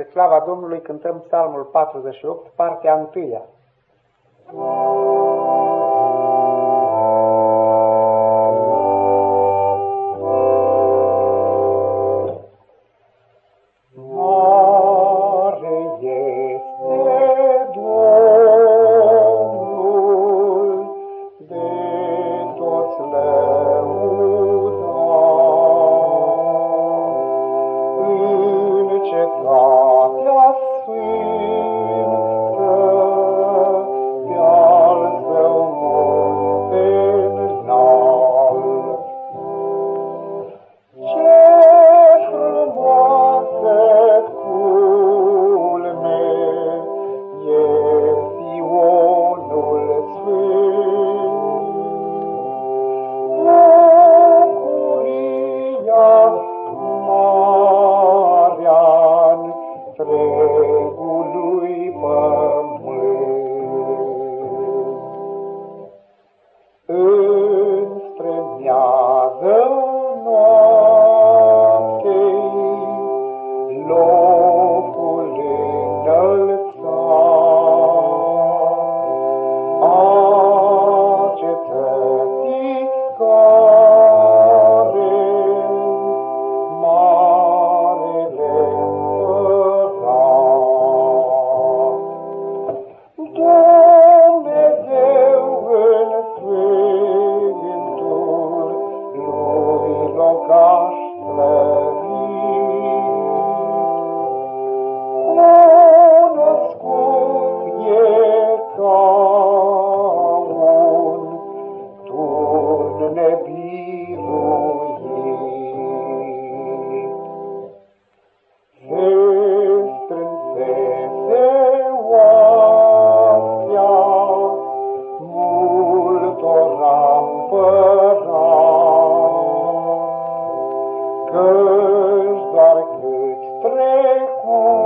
slava Domnului cântăm Psalmul 48, partea 1. Întregului pământ. Înspre miază noaptei locul înălțat a cetății care marele Dumnezeu în sfântul lui locaș slăvit, cunoscut e ca un turn nebiruit. Se strânsese oastea multora împărați, căci doar cât trecut